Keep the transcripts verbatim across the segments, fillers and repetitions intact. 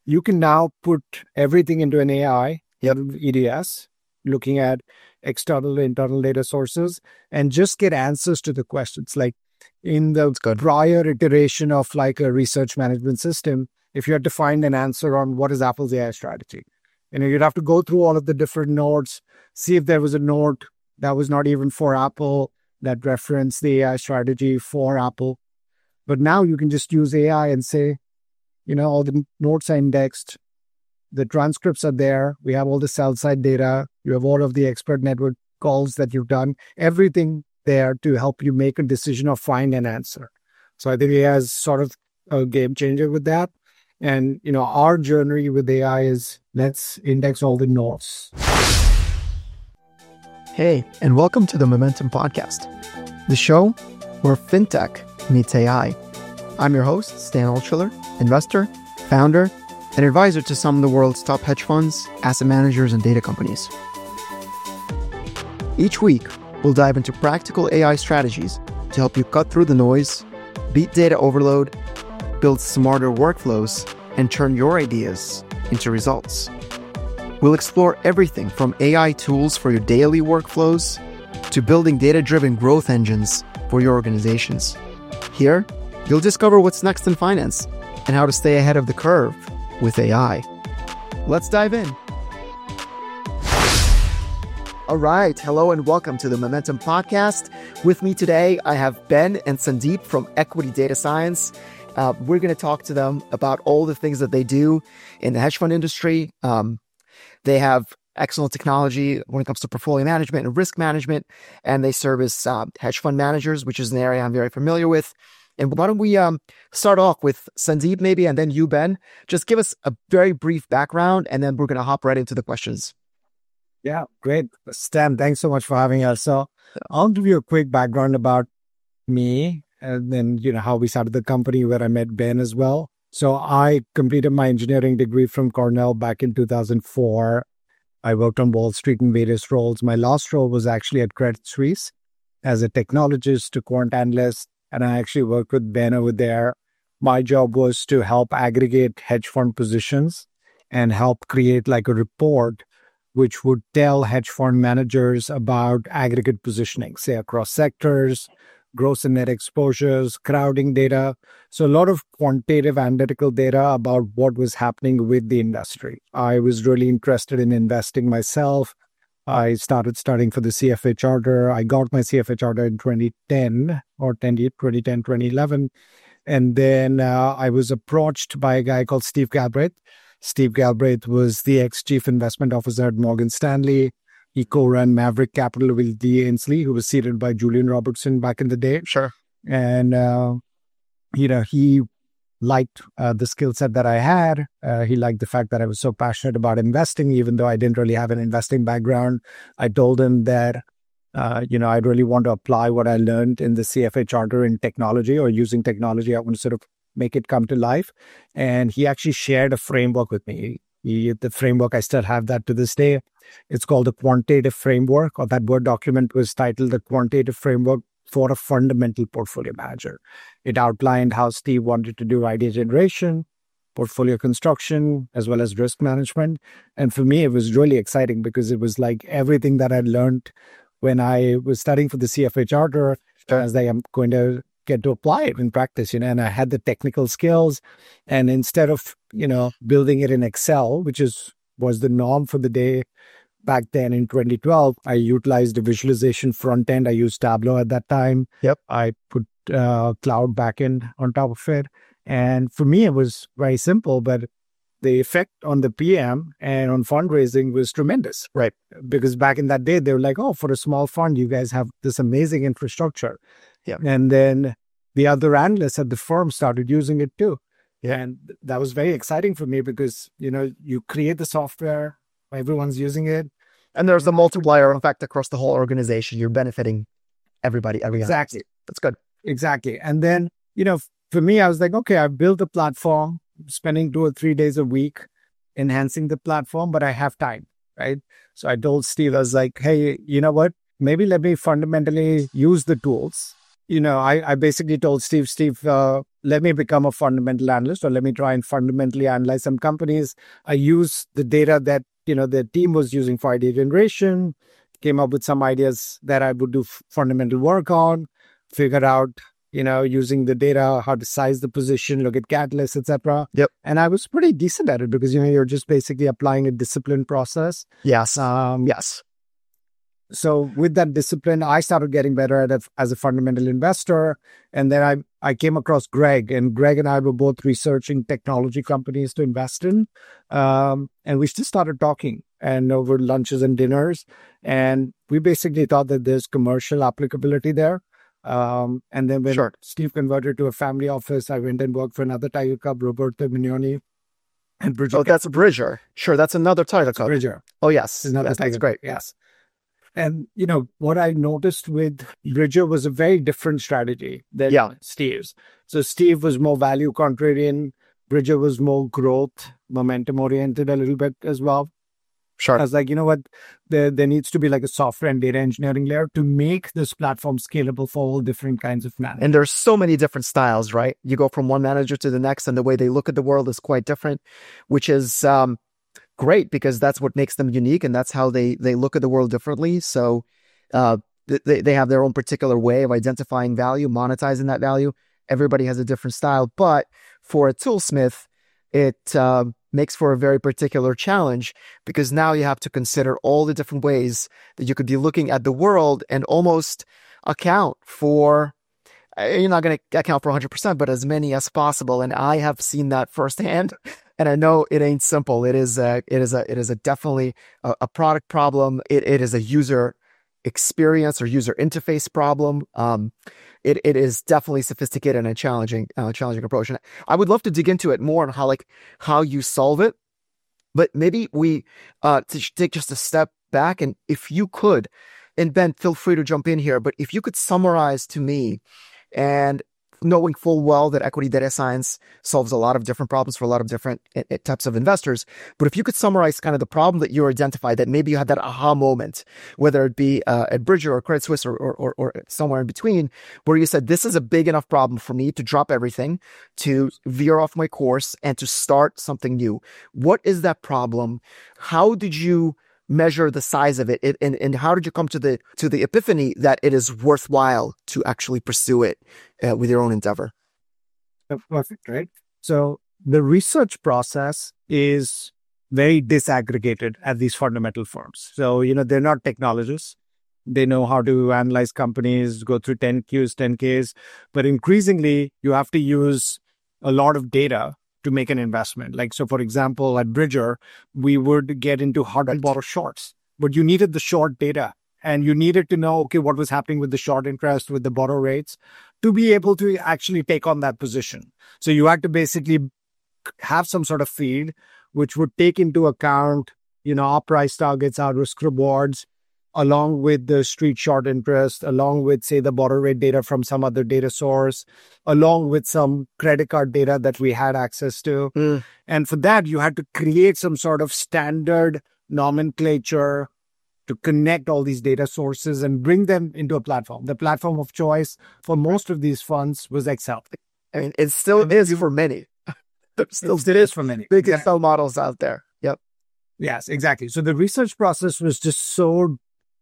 you can now put everything into an A I, Yep. E D S, looking at external, internal data sources, and just get answers to the questions. Like in the prior iteration of like a research management system, if you had to find an answer on what is Apple's A I strategy, you know, you'd have to go through all of the different nodes, see if there was a node that was not even for Apple that referenced the A I strategy for Apple. But now you can just use A I and say, you know, all the notes are indexed, the transcripts are there, we have all the sell side data, you have all of the expert network calls that you've done, everything there to help you make a decision or find an answer. So I think A I is sort of a game changer with that. And, you know, our journey with A I is let's index all the notes. Hey, and welcome to the Momentum Podcast, the show where fintech meets A I. I'm your host, Stan Altschuler, investor, founder, and advisor to some of the world's top hedge funds, asset managers, and data companies. Each week, we'll dive into practical A I strategies to help you cut through the noise, beat data overload, build smarter workflows, and turn your ideas into results. We'll explore everything from A I tools for your daily workflows to building data-driven growth engines for your organizations. Here, you'll discover what's next in finance and how to stay ahead of the curve with A I. Let's dive in. All right. Hello and welcome to the Momentum Podcast. With me today, I have Ben and Sandeep from Equity Data Science. Uh, we're going to talk to them about all the things that they do in the hedge fund industry. Um, they have excellent technology when it comes to portfolio management and risk management, and they service uh, hedge fund managers, which is an area I'm very familiar with. And why don't we um, start off with Sandeep maybe, and then you, Ben. Just give us a very brief background, and then we're going to hop right into the questions. Yeah, great. Stan, thanks so much for having us. So I'll give you a quick background about me and then, you know, how we started the company, where I met Ben as well. So I completed my engineering degree from Cornell back in two thousand four. I worked on Wall Street in various roles. My last role was actually at Credit Suisse as a technologist to quant analyst. And I actually worked with Ben over there. My job was to help aggregate hedge fund positions and help create like a report which would tell hedge fund managers about aggregate positioning, say across sectors, gross and net exposures, crowding data. So a lot of quantitative analytical data about what was happening with the industry. I was really interested in investing myself. I started studying for the C F A charter. I got my C F A charter in twenty ten or twenty ten, twenty eleven. And then uh, I was approached by a guy called Steve Galbraith. Steve Galbraith was the ex-chief investment officer at Morgan Stanley. He co-ran Maverick Capital with Lee Ainsley, who was seated by Julian Robertson back in the day. Sure. And, uh, you know, he liked uh, the skill set that I had. Uh, he liked the fact that I was so passionate about investing, even though I didn't really have an investing background. I told him that, uh, you know, I'd really want to apply what I learned in the C F A charter in technology or using technology. I want to sort of make it come to life. And he actually shared a framework with me. He, the framework, I still have that to this day. It's called the Quantitative Framework, or that Word document was titled the Quantitative Framework for a Fundamental Portfolio Manager. It outlined how Steve wanted to do idea generation, portfolio construction, as well as risk management. And for me, it was really exciting because it was like everything that I learned when I was studying for the C F A charter, as I am going to get to apply it in practice, you know, and I had the technical skills. And instead of, you know, building it in Excel, which is was the norm for the day back then in twenty twelve, I utilized a visualization front end. I used Tableau at that time. Yep. I put uh, cloud backend on top of it. And for me, it was very simple, but the effect on the P M and on fundraising was tremendous. Right. Because back in that day, they were like, oh, for a small fund, you guys have this amazing infrastructure. Yeah. And then the other analysts at the firm started using it too. Yeah. And that was very exciting for me because, you know, you create the software, everyone's using it. And there's the multiplier effect across the whole organization. You're benefiting everybody, every Exactly. That's good. Exactly. And then, you know, for me, I was like, okay, I've built a platform, spending two or three days a week enhancing the platform, but I have time, right? So I told Steve, I was like, hey, you know what? Maybe let me fundamentally use the tools. You know, I, I basically told Steve, Steve, uh, let me become a fundamental analyst, or let me try and fundamentally analyze some companies. I use the data that, you know, the team was using for idea generation, came up with some ideas that I would do f- fundamental work on, figured out, you know, using the data, how to size the position, look at catalysts, et cetera. Yep. And I was pretty decent at it because, you know, you're just basically applying a disciplined process. Yes. Um, yes. So with that discipline, I started getting better at it as a fundamental investor. And then I, I came across Greg, and Greg and I were both researching technology companies to invest in. Um, and we just started talking and over lunches and dinners. And we basically thought that there's commercial applicability there. Um, and then when Sure. Steve converted to a family office, I went and worked for another Tiger Cub, Roberto Mignoni. And Bridger. Oh, that's a Bridger. Sure, that's another Tiger Cub. Bridger. Oh, yes. Another yes, Tiger that's great. Cub, yes. And, you know, what I noticed with Bridger was a very different strategy than Yeah. Steve's. So Steve was more value contrarian. Bridger was more growth, momentum oriented a little bit as well. Sure. I was like, you know what, there, there needs to be like a software and data engineering layer to make this platform scalable for all different kinds of managers. And there's so many different styles, right? You go from one manager to the next, and the way they look at the world is quite different, which is um, great because that's what makes them unique, and that's how they they look at the world differently. So uh, they, they have their own particular way of identifying value, monetizing that value. Everybody has a different style, but for a toolsmith, it uh, makes for a very particular challenge because now you have to consider all the different ways that you could be looking at the world and almost account for, you're not going to account for one hundred percent, but as many as possible. And I have seen that firsthand. And I know it ain't simple. It is a, it is a, it is a definitely a, a product problem. It, it is a user experience or user interface problem. Um, it, it is definitely sophisticated and a challenging, uh, challenging approach. And I would love to dig into it more on how, like, how you solve it. But maybe we uh, to take just a step back, and if you could, and Ben, feel free to jump in here. But if you could summarize to me, and knowing full well that equity data science solves a lot of different problems for a lot of different uh, types of investors. But if you could summarize kind of the problem that you identified, that maybe you had that aha moment, whether it be uh, at Bridger or Credit Suisse or, or, or, or somewhere in between, where you said, this is a big enough problem for me to drop everything, to veer off my course and to start something new. What is that problem? How did you measure the size of it, it and, and how did you come to the to the epiphany that it is worthwhile to actually pursue it uh, with your own endeavor? Perfect, right? So the research process is very disaggregated at these fundamental firms. So, you know, they're not technologists. They know how to analyze companies, go through ten Qs, ten Ks, but increasingly you have to use a lot of data to make an investment. Like, so for example, at Bridger, we would get into hard to borrow shorts, but you needed the short data and you needed to know, okay, what was happening with the short interest, with the borrow rates to be able to actually take on that position. So you had to basically have some sort of feed, which would take into account, you know, our price targets, our risk rewards, along with the street short interest, along with, say, the borrow rate data from some other data source, along with some credit card data that we had access to. Mm. And for that, you had to create some sort of standard nomenclature to connect all these data sources and bring them into a platform. The platform of choice for most of these funds was Excel. I mean, it still is for many. There's still It is for many. big Excel models out there. Yep. Yes, exactly. So the research process was just so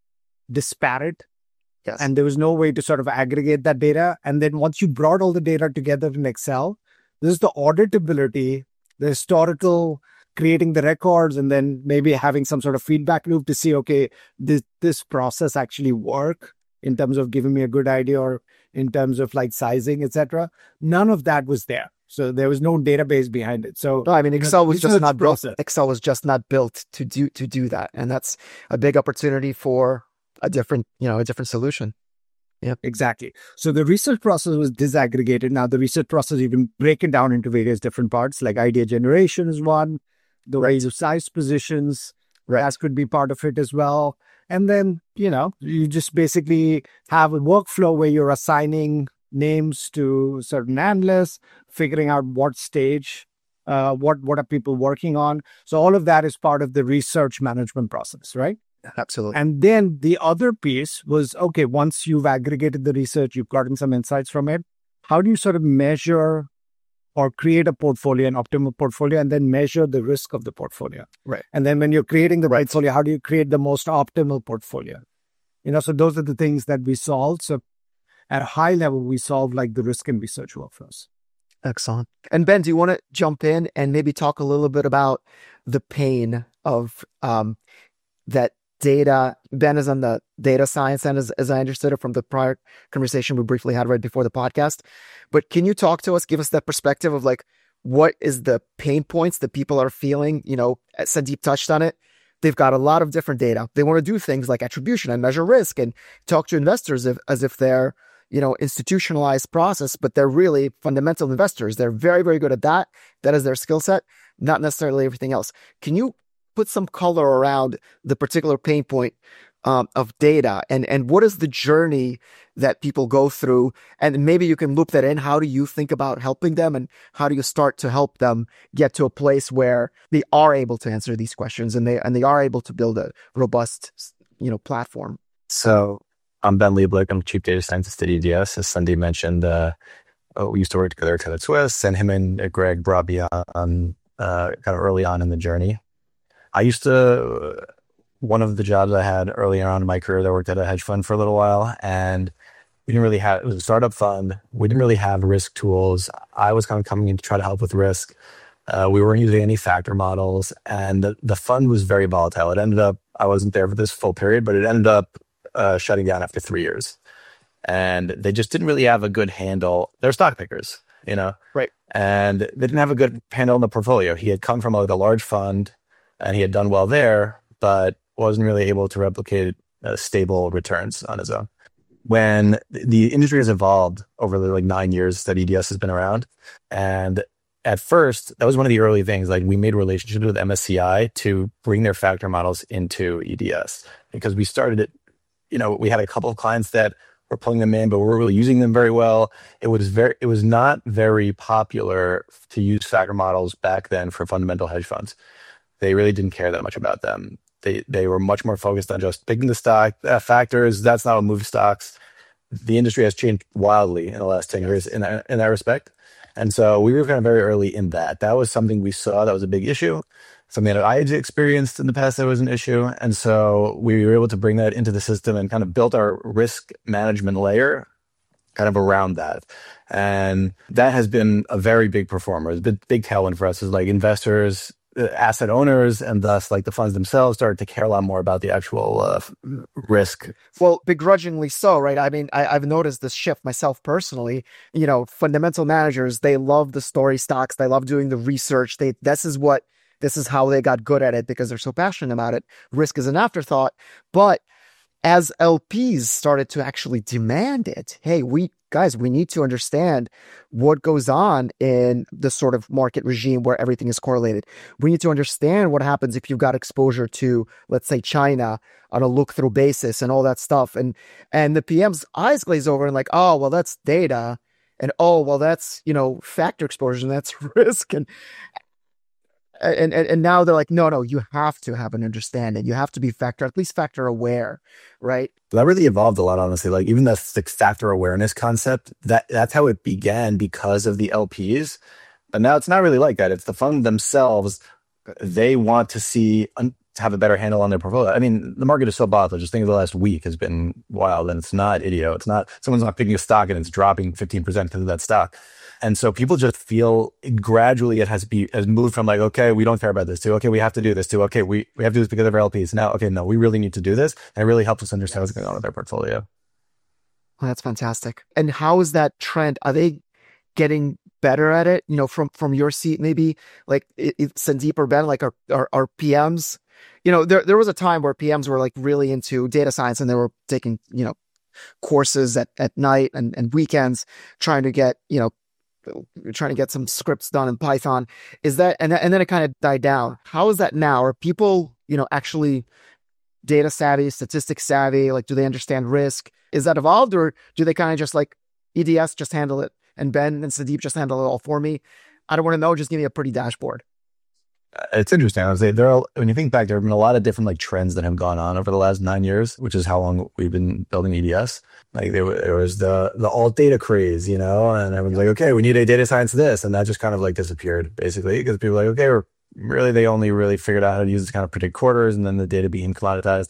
disparate. Yes. And there was no way to sort of aggregate that data. And then once you brought all the data together in Excel, there's the auditability, the historical, creating the records, and then maybe having some sort of feedback loop to see, okay, this, this process actually work in terms of giving me a good idea or in terms of like sizing, et cetera. None of that was there. So there was no database behind it. So no, I mean, Excel was just not built. process. Excel was just not built to do to do that, and that's a big opportunity for a different, you know, a different solution. Yeah, exactly. So the research process was disaggregated. Now the research process, you can break it down into various different parts, like idea generation is one, the right. ways of size positions, right. that could be part of it as well. And then, you know, you just basically have a workflow where you're assigning names to certain analysts, figuring out what stage, uh, what, what are people working on. So all of that is part of the research management process, right? Absolutely. And then the other piece was, okay, once you've aggregated the research, you've gotten some insights from it, how do you sort of measure or create a portfolio, an optimal portfolio, and then measure the risk of the portfolio. Right. And then when you're creating the right portfolio, how do you create the most optimal portfolio? You know, so those are the things that we solve. So at a high level, we solve like the risk and research workflows. Excellent. And Ben, do you want to jump in and maybe talk a little bit about the pain of um, that data? Ben is on the data science end, as, as I understood it from the prior conversation we briefly had right before the podcast. But can you talk to us, give us that perspective of like, what is the pain points that people are feeling? You know, Sandeep touched on it. They've got a lot of different data. They want to do things like attribution and measure risk and talk to investors if, as if they're, you know, institutionalized process, but they're really fundamental investors. They're very, very good at that. That is their skill set, not necessarily everything else. Can you put some color around the particular pain point um, of data, and, and what is the journey that people go through? And maybe you can loop that in. How do you think about helping them, and how do you start to help them get to a place where they are able to answer these questions and they, and they are able to build a robust, you know, platform? So I'm Ben Lieblich. I'm Chief Data Scientist at E D S. As Sandeep mentioned, uh, we used to work together at Credit Suisse, and him and uh, Greg brought me on uh, kind of early on in the journey. I used to, one of the jobs I had early on in my career, I worked at a hedge fund for a little while, and we didn't really have, it was a startup fund. We didn't really have risk tools. I was kind of coming in to try to help with risk. Uh, we weren't using any factor models, and the, the fund was very volatile. It ended up, I wasn't there for this full period, but it ended up uh, shutting down after three years. And they just didn't really have a good handle. They're stock pickers, you know? Right. And they didn't have a good handle on the portfolio. He had come from like a large fund, and he had done well there, but wasn't really able to replicate uh, stable returns on his own. When the industry has evolved over the like nine years that E D S has been around, and at first, that was one of the early things. Like we made relationships with M S C I to bring their factor models into E D S, because we started it, you know, we had a couple of clients that were pulling them in, but we weren't really using them very well. It was very, it was not very popular to use factor models back then for fundamental hedge funds. They really didn't care that much about them. They they were much more focused on just picking the stock uh, factors. That's not what moves stocks. The industry has changed wildly in the last ten years in that, in that respect. And so we were kind of very early in that. That was something we saw that was a big issue, something that I had experienced in the past that was an issue. And so we were able to bring that into the system and kind of built our risk management layer kind of around that. And that has been a very big performer. It's been a big tailwind for us as like investors, asset owners, and thus like the funds themselves started to care a lot more about the actual uh, risk. Well, begrudgingly so, right? I mean, I, I've noticed this shift myself personally. You know, fundamental managers, they love the story stocks. They love doing the research. They this is what this is how they got good at it, because they're so passionate about it. Risk is an afterthought. But as L Ps started to actually demand it, hey, we guys, we need to understand what goes on in the sort of market regime where everything is correlated. We need to understand what happens if you've got exposure to, let's say, China on a look-through basis and all that stuff. And and the P M's eyes glaze over and like, oh, well, that's data. And oh, well, that's, you know, factor exposure, and that's risk. And And, and and now they're like, no, no, you have to have an understanding. You have to be factor, at least factor aware, right? That really evolved a lot, honestly. Like even the, the factor awareness concept, that that's how it began because of the L Ps. But now it's not really like that. It's the fund themselves. They want to see, un, to have a better handle on their portfolio. I mean, the market is so volatile. Just think of the last week has been wild, and it's not idiot. It's not, someone's not picking a stock and it's dropping fifteen percent because of that stock. And so people just feel gradually it has be has moved from like, okay, we don't care about this, to okay, we have to do this, to okay, we, we have to do this because of our L Ps. Now, okay, no, we really need to do this. And it really helps us understand what's going on with our portfolio. Well, that's fantastic. And how is that trend? Are they getting better at it? You know, from from your seat, maybe like it, it, Sandeep or Ben, like our, our, our P Ms. You know, there there was a time where P Ms were like really into data science, and they were taking, you know, courses at, at night and, and weekends, trying to get, you know, trying to get some scripts done in Python. Is that, and, and then it kind of died down. How is that now? Are people, you know, actually data savvy, statistics savvy? Like, do they understand risk? Is that evolved, or do they kind of just like E D S, just handle it, and Ben and Sandeep just handle it all for me? I don't want to know. Just give me a pretty dashboard. It's interesting. I would say there are, when you think back, there have been a lot of different like trends that have gone on over the last nine years, which is how long we've been building E D S. Like there, wa- there was the the alt data craze, you know, and everyone's like, okay, we need a data science this, and that just kind of like disappeared basically because people were like, okay, we're really they only really figured out how to use this kind of predict quarters, and then the data became commoditized.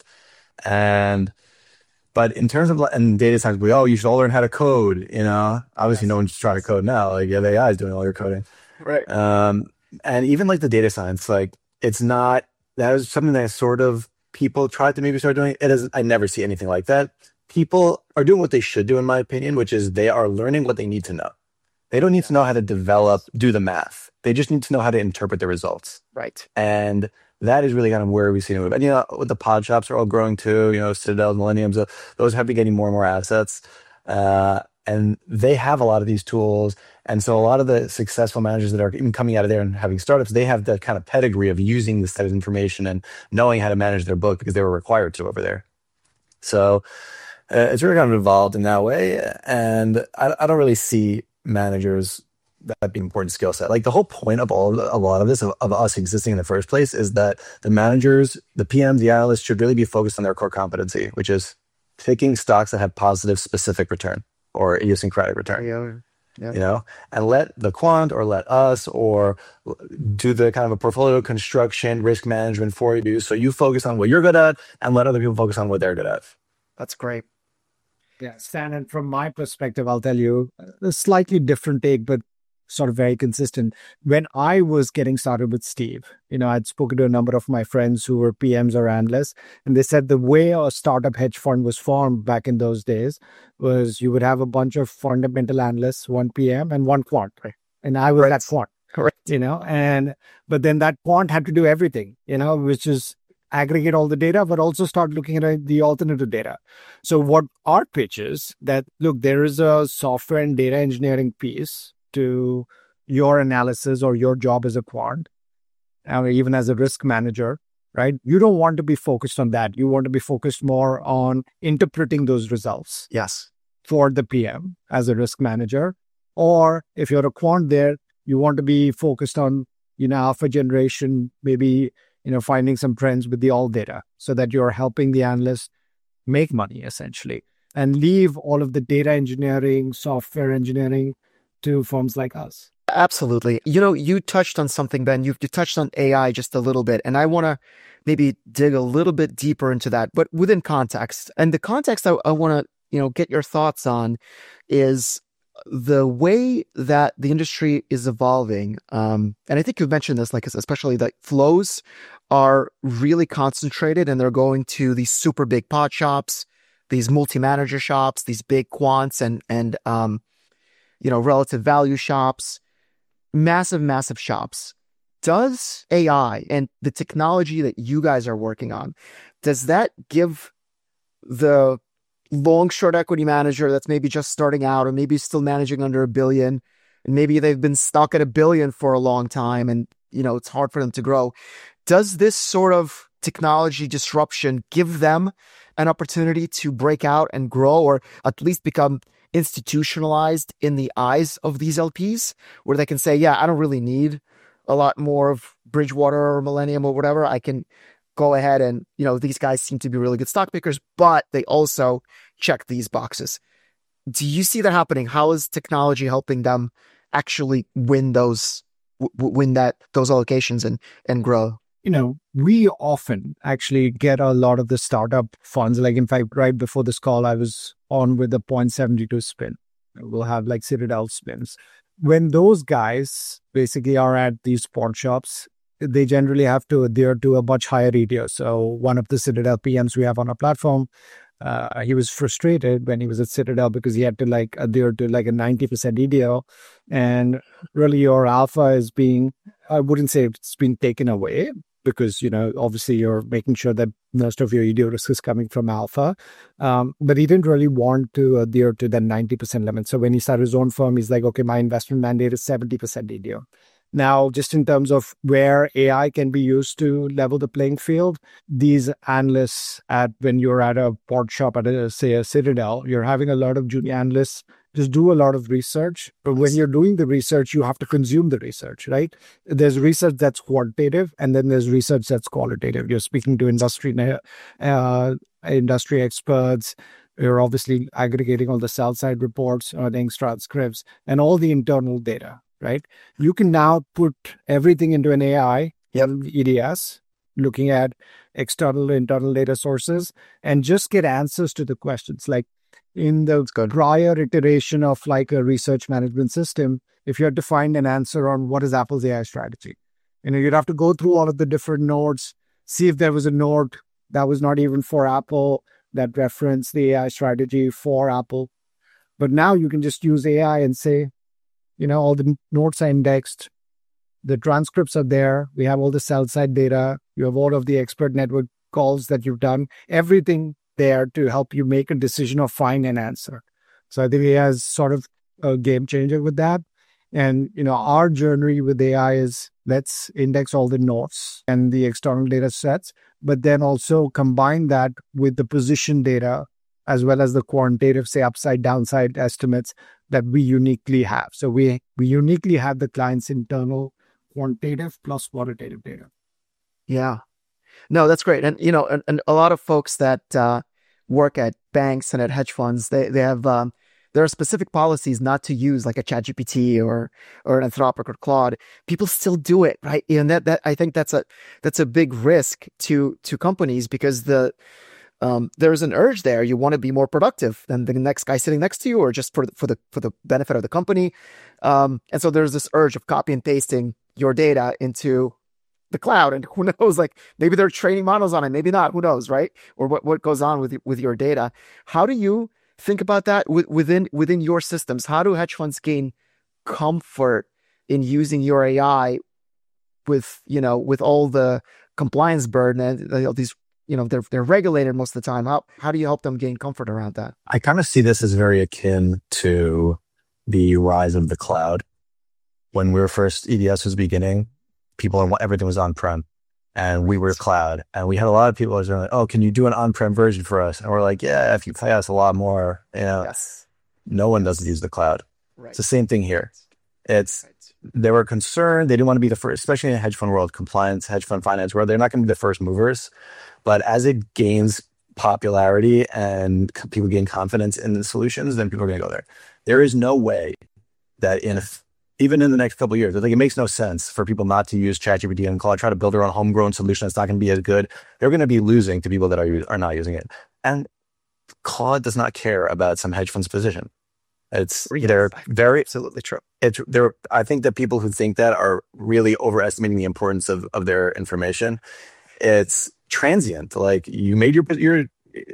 And but in terms of like, and data science, we oh, you should all learn how to code, you know. Obviously, no one's trying to code now. Like yeah, the A I is doing all your coding. Right. Um, and even like the data science, like it's not that is something that sort of people tried to maybe start doing. It is I never see anything like that. People are doing what they should do, in my opinion, which is they are learning what they need to know. They don't need to know how to develop, do the math. They just need to know how to interpret the results. Right. And that is really kind of where we see it move. And you know, with the pod shops are all growing too, you know, Citadel, Millenniums, uh, those have been getting more and more assets. Uh, and they have a lot of these tools. And so a lot of the successful managers that are even coming out of there and having startups, they have the kind of pedigree of using this type of information and knowing how to manage their book because they were required to over there. So uh, it's really kind of evolved in that way. And I, I don't really see managers that being important skill set. Like the whole point of all a lot of this of, of us existing in the first place is that the managers, the P Ms, the analysts should really be focused on their core competency, which is picking stocks that have positive specific return or idiosyncratic return. Yeah. Yeah. You know, and let the quant or let us or do the kind of a portfolio construction, risk management for you. So you focus on what you're good at and let other people focus on what they're good at. That's great. Yeah, Stan, and from my perspective, I'll tell you a slightly different take, but sort of very consistent. When I was getting started with Steve, you know, I'd spoken to a number of my friends who were P Ms or analysts, and they said the way a startup hedge fund was formed back in those days was you would have a bunch of fundamental analysts, one P M and one quant. Right? And I was Right. that quant, Correct. you know, and but then that quant had to do everything, you know, which is aggregate all the data, but also start looking at the alternative data. So what our pitch is that, look, there is a software and data engineering piece to your analysis or your job as a quant, or even as a risk manager, right? You don't want to be focused on that. You want to be focused more on interpreting those results Yes. for the P M as a risk manager. Or if you're a quant there, you want to be focused on, you know, alpha generation, maybe, you know, finding some trends with the all data so that you're helping the analyst make money essentially and leave all of the data engineering, software engineering to firms like us. Absolutely. You know, you touched on something, Ben. You've you touched on A I just a little bit, and I want to maybe dig a little bit deeper into that, but within context. And the context I, I want to, you know, get your thoughts on is the way that the industry is evolving. Um, and I think you've mentioned this, like especially that flows are really concentrated, and they're going to these super big pod shops, these multi-manager shops, these big quants, and and um. you know, relative value shops, massive, massive shops. Does A I and the technology that you guys are working on, does that give the long short equity manager that's maybe just starting out or maybe still managing under a billion, and maybe they've been stuck at a billion for a long time and, you know, it's hard for them to grow. Does this sort of technology disruption give them an opportunity to break out and grow, or at least become institutionalized in the eyes of these L Ps, where they can say, yeah, I don't really need a lot more of Bridgewater or Millennium or whatever. I can go ahead and, you know, these guys seem to be really good stock pickers, but they also check these boxes. Do you see that happening? How is technology helping them actually win those, w- win that, those allocations and, and grow? You know, we often actually get a lot of the startup funds. Like, in fact, right before this call, I was on with the zero point seven two spin. We'll have like Citadel spins. When those guys basically are at these pawn shops, they generally have to adhere to a much higher E T O. So one of the Citadel P Ms we have on our platform, uh, he was frustrated when he was at Citadel because he had to like adhere to like a ninety percent E T O. And really your alpha is being, I wouldn't say it's been taken away, because, you know, obviously you're making sure that most of your E D O risk is coming from alpha. Um, but he didn't really want to adhere to that ninety percent limit. So when he started his own firm, he's like, okay, my investment mandate is seventy percent E D O. Now, just in terms of where A I can be used to level the playing field, these analysts at, when you're at a pod shop at a, say a Citadel, you're having a lot of junior analysts just do a lot of research. But when you're doing the research, you have to consume the research, right? There's research that's quantitative, and then there's research that's qualitative. You're speaking to industry uh, industry experts. You're obviously aggregating all the sell side reports, earnings transcripts, and all the internal data, right? You can now put everything into an A I, Yep. E D S, looking at external, internal data sources, and just get answers to the questions. Like in the prior iteration of like a research management system, if you had to find an answer on what is Apple's A I strategy, you know, you'd have to go through all of the different nodes, see if there was a node that was not even for Apple that referenced the A I strategy for Apple. But now you can just use A I and say, you know, all the notes are indexed, the transcripts are there, we have all the sell side data, you have all of the expert network calls that you've done, everything there to help you make a decision or find an answer. So I think A I is sort of a game changer with that. And, you know, our journey with A I is let's index all the notes and the external data sets, but then also combine that with the position data as well as the quantitative, say, upside, downside estimates that we uniquely have. So we, we uniquely have the client's internal quantitative plus qualitative data. Yeah. No, that's great. And, you know, and, and a lot of folks that uh, work at banks and at hedge funds, they, they have, um, there are specific policies not to use like a ChatGPT or, or an Anthropic or Claude. People still do it, right? And that, that, I think that's a, that's a big risk to, to companies because the, um, there's an urge there. You want to be more productive than the next guy sitting next to you or just for, for the, for the benefit of the company. Um, and so there's this urge of copy and pasting your data into the cloud, and who knows, like maybe they're training models on it, maybe not, who knows, right? Or what, what goes on with, with your data. How do you think about that within, within your systems? How do hedge funds gain comfort in using your A I with, you know, with all the compliance burden and all these, you know, they're, they're regulated most of the time. How, how do you help them gain comfort around that? I kind of see this as very akin to the rise of the cloud. When we were first, E D S was beginning, people, everything was on-prem and we were cloud. And we had a lot of people who were like, oh, can you do an on-prem version for us? And we're like, yeah, if you pay us a lot more, you know, yes. No one doesn't use the cloud. Right. It's the same thing here. It's, they were concerned. They didn't want to be the first, especially in the hedge fund world, compliance, hedge fund finance world. They're not going to be the first movers. But as it gains popularity and people gain confidence in the solutions, then people are going to go there. There is no way that in, even in the next couple of years, I think it makes no sense for people not to use ChatGPT and Claude, try to build their own homegrown solution that's not going to be as good. They're going to be losing to people that are, are not using it. And Claude does not care about some hedge fund's position. It's Yes, they're very absolutely true. It's there. I think that people who think that are really overestimating the importance of, of their information. It's transient. Like you made your your.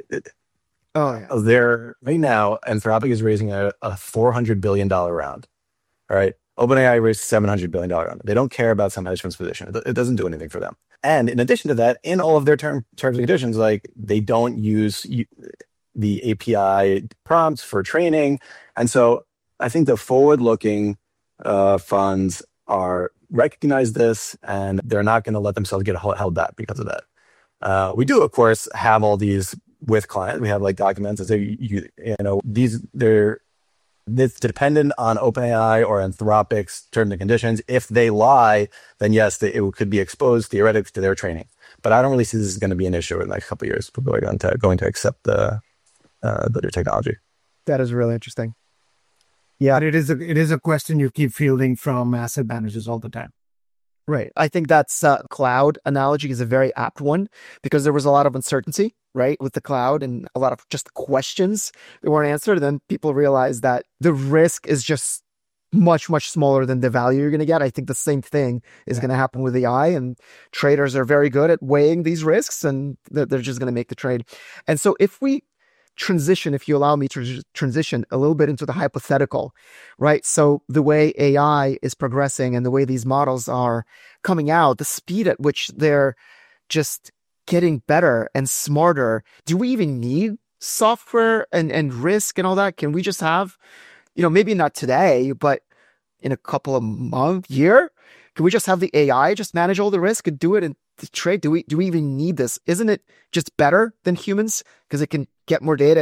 Oh yeah. They're right now. Anthropic is raising a, a four hundred billion dollar round. All right. OpenAI raised seven hundred billion dollar round. They don't care about some hedge fund's position. It, it doesn't do anything for them. And in addition to that, in all of their term, terms and conditions, like they don't use the A P I prompts for training. And so I think the forward-looking uh, funds are recognize this, and they're not going to let themselves get held back because of that. Uh, we do, of course, have all these with clients. We have like documents that say, you, you know, these they're it's dependent on OpenAI or Anthropic's terms and conditions. If they lie, then yes, they, it could be exposed theoretically to their training. But I don't really see this is going to be an issue in the next couple of years. People are going to going to accept the uh, the new technology. That is really interesting. Yeah, but it is a it is a question you keep fielding from asset managers all the time. Right. I think that's uh, cloud analogy is a very apt one because there was a lot of uncertainty, right, with the cloud and a lot of just questions that weren't answered. And then people realized that the risk is just much, much smaller than the value you're going to get. I think the same thing is yeah. going to happen with A I, and traders are very good at weighing these risks and they're, they're just going to make the trade. And so if we transition, if you allow me to transition a little bit into the hypothetical, right? So the way A I is progressing and the way these models are coming out, the speed at which they're just getting better and smarter, do we even need software and, and risk and all that? Can we just have, you know, maybe not today, but in a couple of months, year, can we just have the A I just manage all the risk and do it in the trade? Do we, do we even need this? Isn't it just better than humans because it can get more data and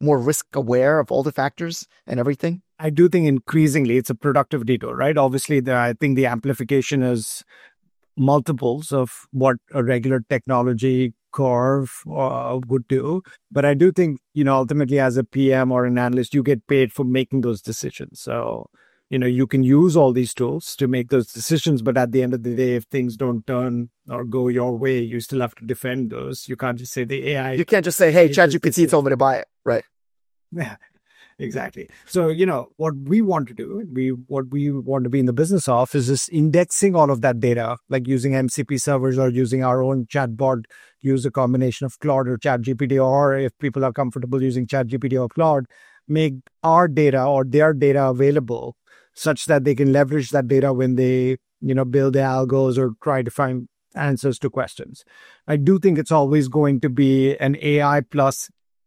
more risk aware of all the factors and everything? I do think increasingly it's a productivity tool, right? Obviously, the, I think the amplification is multiples of what a regular technology curve uh, would do. But I do think, you know, ultimately as a P M or an analyst, you get paid for making those decisions. So, you know, you can use all these tools to make those decisions. But at the end of the day, if things don't turn or go your way, you still have to defend those. You can't just say the A I. You can't just say, hey, ChatGPT told me to buy it, right? Yeah. Exactly. So, you know, what we want to do, we what we want to be in the business of is just indexing all of that data, like using M C P servers or using our own chatbot, use a combination of Claude or ChatGPT, or if people are comfortable using ChatGPT or Claude, make our data or their data available such that they can leverage that data when they, you know, build their algos or try to find answers to questions. I do think it's always going to be an A I plus,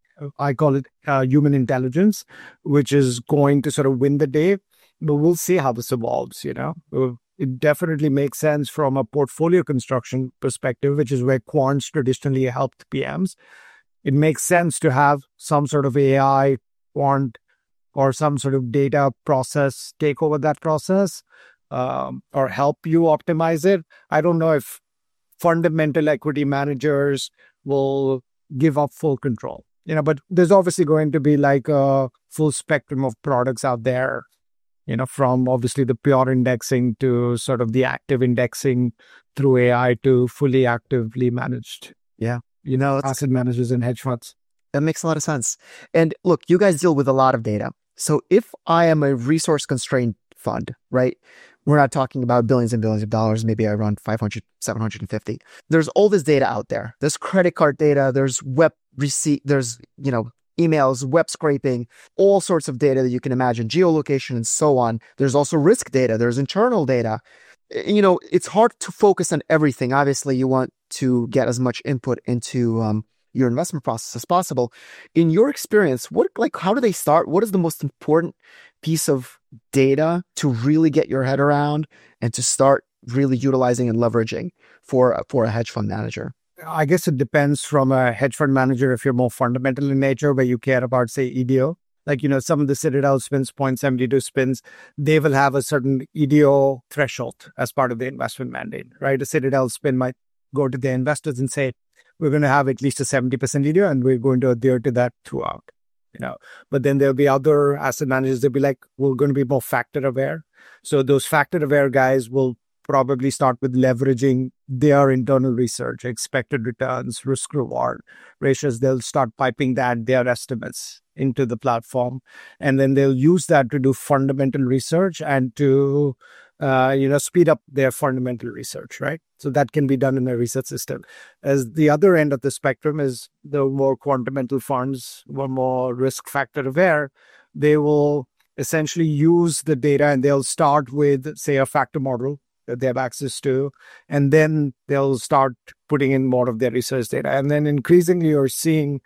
I call it uh, human intelligence, which is going to sort of win the day. But we'll see how this evolves, you know. It definitely makes sense from a portfolio construction perspective, which is where quants traditionally helped P Ms. It makes sense to have some sort of A I quant or some sort of data process take over that process um, or help you optimize it. I don't know if fundamental equity managers will give up full control. You know, but there's obviously going to be like a full spectrum of products out there, you know, from obviously the pure indexing to sort of the active indexing through A I to fully actively managed. Yeah. You know, asset managers and hedge funds. That makes a lot of sense. And look, you guys deal with a lot of data. So if I am a resource constrained fund, right? We're not talking about billions and billions of dollars, maybe around five hundred, seven hundred fifty. There's all this data out there. There's credit card data, there's web receipt, there's, you know, emails, web scraping, all sorts of data that you can imagine, geolocation and so on. There's also risk data, there's internal data. You know, it's hard to focus on everything. Obviously, you want to get as much input into um, your investment process as possible. In your experience, what, like, how do they start? What is the most important piece of data to really get your head around and to start really utilizing and leveraging for, for a hedge fund manager? I guess it depends from a hedge fund manager if you're more fundamental in nature, where you care about, say, E D O. Like, you know, some of the Citadel spins, zero point seven two spins, they will have a certain E D O threshold as part of the investment mandate, right? A Citadel spin might go to their investors and say, we're going to have at least a seventy percent E D O and we're going to adhere to that throughout, you know. But then there'll be other asset managers, they'll be like, we're going to be more factor aware. So those factor aware guys will probably start with leveraging their internal research, expected returns, risk reward ratios. They'll start piping that, their estimates into the platform. And then they'll use that to do fundamental research and to, uh, you know, speed up their fundamental research, right? So that can be done in a research system. As the other end of the spectrum is the more quantamental funds, were more risk factor aware. They will essentially use the data and they'll start with, say, a factor model that they have access to, and then they'll start putting in more of their research data. And then increasingly you're seeing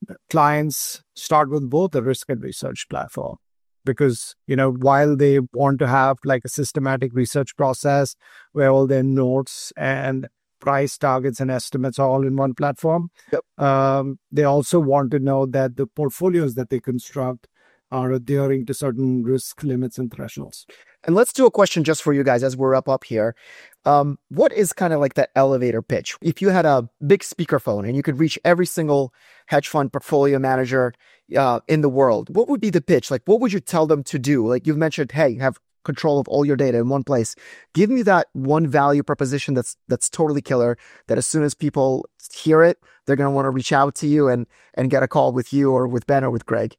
clients start with both the risk and research platform, because, you know, while they want to have like a systematic research process where all their notes and price targets and estimates are all in one platform, yep. um, they also want to know that the portfolios that they construct are adhering to certain risk limits and thresholds. And let's do a question just for you guys as we're up up here. Um, what is kind of like that elevator pitch? If you had a big speakerphone and you could reach every single hedge fund portfolio manager uh, in the world, what would be the pitch? Like, what would you tell them to do? Like you've mentioned, hey, have control of all your data in one place. Give me that one value proposition that's that's totally killer, that as soon as people hear it, they're going to want to reach out to you and and get a call with you or with Ben or with Greg.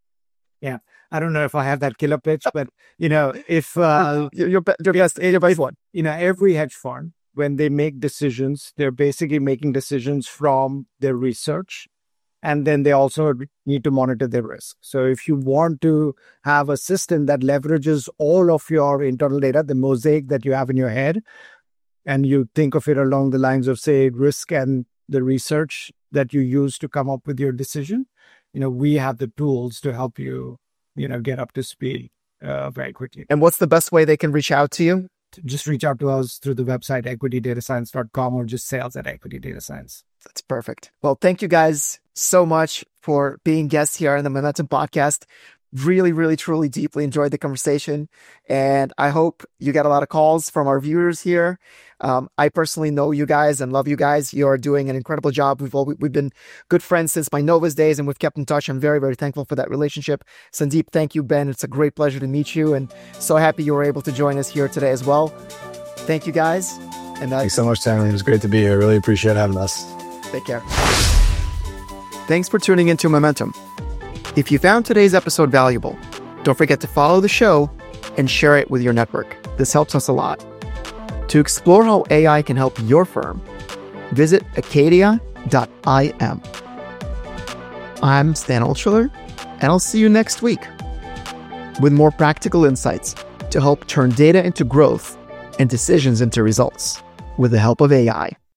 Yeah. I don't know if I have that killer pitch, but, you know, if uh, you're, you're, you're best, you're best one. You know, every hedge fund, when they make decisions, they're basically making decisions from their research, and then they also need to monitor their risk. So if you want to have a system that leverages all of your internal data, the mosaic that you have in your head, and you think of it along the lines of, say, risk and the research that you use to come up with your decision, you know, we have the tools to help you, you know, get up to speed uh, very quickly. And what's the best way they can reach out to you? just reach out to us through the website equity data science dot com or just sales at Equity Data Science. That's perfect. Well, thank you guys so much for being guests here on the Momentum Podcast. Really, really, truly, deeply enjoyed the conversation. And I hope you get a lot of calls from our viewers here. Um, I personally know you guys and love you guys. You are doing an incredible job. We've all, we've been good friends since my Novus days, and we've kept in touch. I'm very, very thankful for that relationship. Sandeep, thank you, Ben. It's a great pleasure to meet you, and so happy you were able to join us here today as well. Thank you, guys. And uh, thanks so much, Stanley. It was great to be here. Really appreciate having us. Take care. Thanks for tuning into Momentum. If you found today's episode valuable, don't forget to follow the show and share it with your network. This helps us a lot. To explore how A I can help your firm, visit acadia dot I M. I'm Stan Altschuler, and I'll see you next week with more practical insights to help turn data into growth and decisions into results with the help of A I.